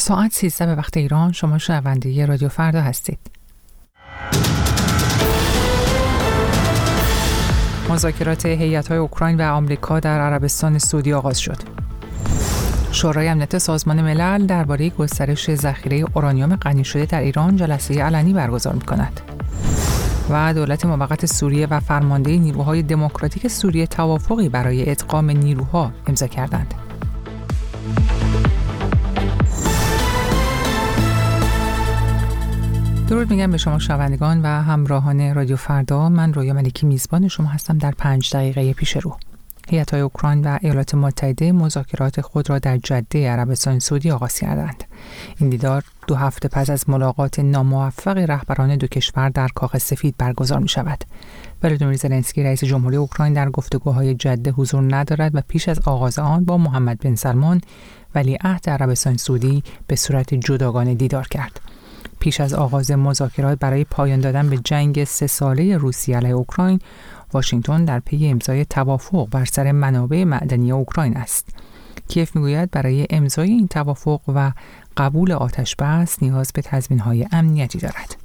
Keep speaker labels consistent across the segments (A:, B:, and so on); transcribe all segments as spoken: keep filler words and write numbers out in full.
A: ساعت سیزده به وقت ایران. شما شنونده رادیو فردا هستید. مذاکرات هیئت‌های اوکراین و آمریکا در عربستان سعودی آغاز شد. شورای امنیت سازمان ملل درباره گسترش ذخیره اورانیوم غنی شده در ایران جلسه علنی برگزار می‌کند. و دولت موقت سوریه و فرمانده نیروهای دموکراتیک سوریه توافقی برای ادغام نیروها امضا کردند. درود میگم به شما شنوندگان و همراهان رادیو فردا. من رویا ملکی میزبان شما هستم در پنج دقیقه پیش رو. هیئت‌های اوکراین و ایالات متحده مذاکرات خود را در جده عربستان سعودی آغاز کردند. این دیدار دو هفته پس از ملاقات ناموفق رهبران دو کشور در کاخ سفید برگزار می شود. ولادیمیر زلنسکی رئیس جمهوری اوکراین در گفتگوهای جده حضور ندارد و پیش از آغاز آن با محمد بن سلمان ولیعهد عربستان سعودی به صورت جداگانه دیدار کرد. پیش از آغاز مذاکرات برای پایان دادن به جنگ سه ساله روسیه علیه اوکراین، واشنگتن در پی امضای توافق بر سر منابع معدنی اوکراین است. کیف میگوید برای امضای این توافق و قبول آتش‌بس نیاز به تضمین‌های امنیتی دارد.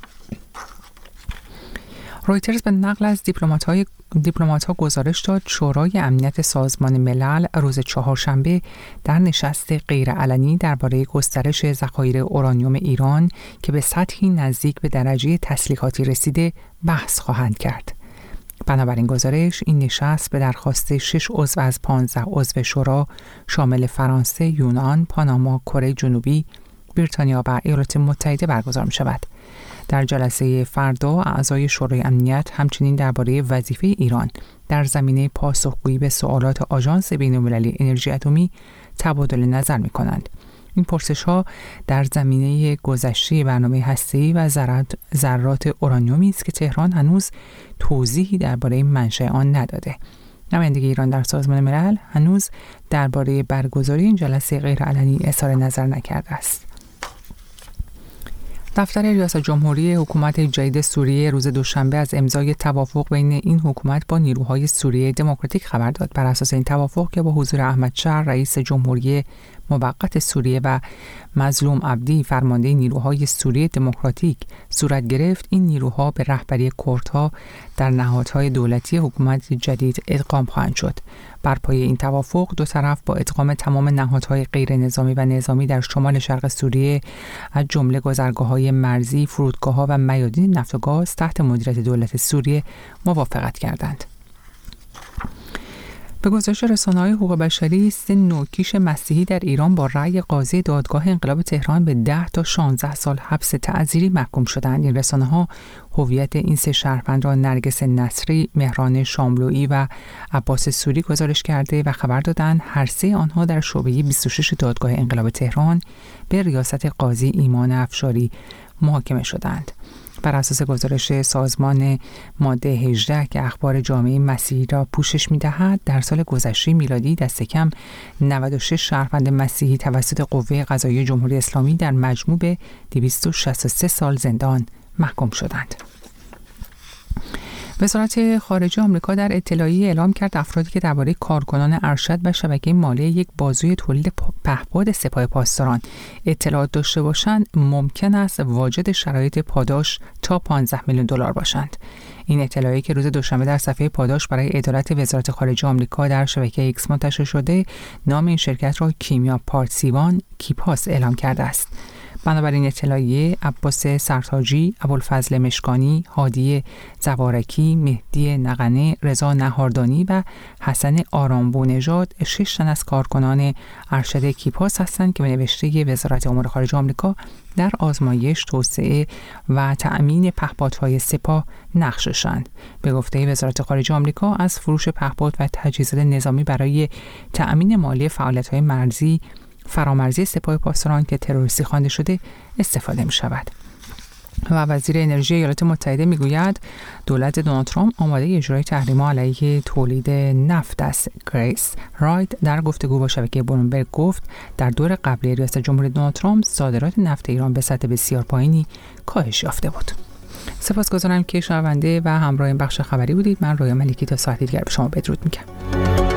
A: رویترز به نقل از دیپلمات‌های دیپلمات‌ها گزارش داد شورای امنیت سازمان ملل روز چهارشنبه در نشست غیرعلنی درباره گسترش ذخایر اورانیوم ایران که به سطحی نزدیک به درجه تسلیحاتی رسیده بحث خواهند کرد. بنابراین گزارش این نشست به درخواست شش عضو از پانزده عضو شورا شامل فرانسه، یونان، پاناما، کره جنوبی، بریتانیا و ایالات متحده برگزار می شود. در جلسه فردا اعضای شورای امنیت همچنین درباره وظیفه ایران در زمینه پاسخگویی به سوالات آژانس بین‌المللی انرژی اتمی تبادل نظر می کنند. این پرسش‌ها در زمینه گذشته برنامه هسته‌ای و ذرات ذرات اورانیومی است که تهران هنوز توضیحی درباره منشأ آن نداده. نماینده ایران در سازمان ملل هنوز درباره برگزاری این جلسه غیرعلنی اظهار نظر نکرده است. دفتر ریاست جمهوری حکومت جدید سوریه روز دوشنبه از امضای توافق بین این حکومت با نیروهای سوریه دموکراتیک خبر داد. بر اساس این توافق که با حضور احمد شهر رئیس جمهوری موقت سوریه و مظلوم عبدی فرمانده نیروهای سوریه دموکراتیک صورت گرفت، این نیروها به رهبری کردها در نهادهای دولتی حکومت جدید ادغام خواهند شد. بر پایه این توافق دو طرف با ادغام تمام نهادهای غیر نظامی و نظامی در شمال شرق سوریه از جمله گذرگاه‌های مرزی، فرودگاه‌ها و میادین نفت و گاز تحت مدیریت دولت سوریه موافقت کردند. به گزارش رسانه‌های حقوق بشری، سه نوکیش مسیحی در ایران با رأی قاضی دادگاه انقلاب تهران به ده تا شانزده سال حبس تعزیری محکوم شدند. این رسانه‌ها هویت این سه شهروند را نرگس نصری، مهران شاملویی و عباس سوری گزارش کرده و خبر دادند هر سه آنها در شعبه بیست و شش دادگاه انقلاب تهران به ریاست قاضی ایمان افشاری محاکمه شدند. بر اساس گزارش سازمان ماده هجده که اخبار جامعه مسیحی را پوشش می‌دهد، در سال گذشته میلادی دست کم نود و شش شهروند مسیحی توسط قوه قضاییه جمهوری اسلامی در مجموع به دویست و شصت و سه سال زندان محکوم شدند. وزارت خارجه آمریکا در اطلاعیه اعلام کرد افرادی که درباره کارکنان ارشد و شبکه مالی یک بازوی تولید پهپاد سپاه پاسداران اطلاعات داشته باشند ممکن است واجد شرایط پاداش تا پانزده میلیون دلار باشند. این اطلاعیه که روز دوشنبه در صفحه پاداش برای عدالت وزارت خارجه آمریکا در شبکه ایکس منتشر شده، نام این شرکت را کیمیا پارتسیوان کیپاس اعلام کرده است. بنابراین اطلاعیه عباس سرتاجی، ابوالفضل مشکانی، هادی زوارکی، مهدی نغنه، رضا نهاردانی و حسن آرامبونژاد شش تن از کارکنان ارشد کیپاس هستند که به نوشته وزارت امور خارجه آمریکا در آزمایش، توسعه و تأمین پهپادهای سپاه نقششند. به گفته وزارت خارجه آمریکا از فروش پهپاد و تجهیزات نظامی برای تأمین مالی فعالیت‌های مرزی فرامرزی سپاه پاسداران که تروریستی خوانده شده استفاده می شود. و وزیر انرژی ایالات متحده می گوید دولت دونالد ترامپ آماده اجرای تحریم‌ها علیه تولید نفت است. گریس رایت در گفتگو با شبکه بلومبرگ گفت در دور قبلی ریاست جمهوری دونالد ترامپ صادرات نفت ایران به سطح بسیار پایینی کاهش یافته بود. سپاسگزارم که شنونده و همراه این بخش خبری بودید. من رویا ملکی تا ساعتی دیگر به شما بدرود میگم.